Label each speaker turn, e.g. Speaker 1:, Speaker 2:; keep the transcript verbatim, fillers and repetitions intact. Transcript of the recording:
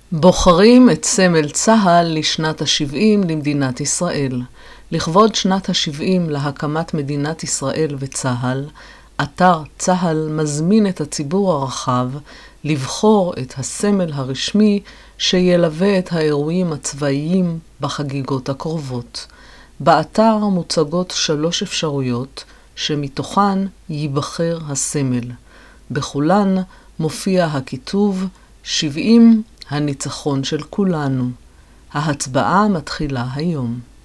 Speaker 1: בוחרים את סמל צה"ל לשנת ה-שבעים למדינת ישראל. לכבוד שנת ה-שבעים להקמת מדינת ישראל וצה"ל, אתר צה"ל מזמין את הציבור הרחב לבחור את הסמל הרשמי שילווה את האירועים הצבאיים בחגיגות הקרובות. באתר מוצגות שלוש אפשרויות שמתוכן ייבחר הסמל. בכולן מופיע הכיתוב שבעים הניצחון של כולנו. ההצבעה מתחילה היום.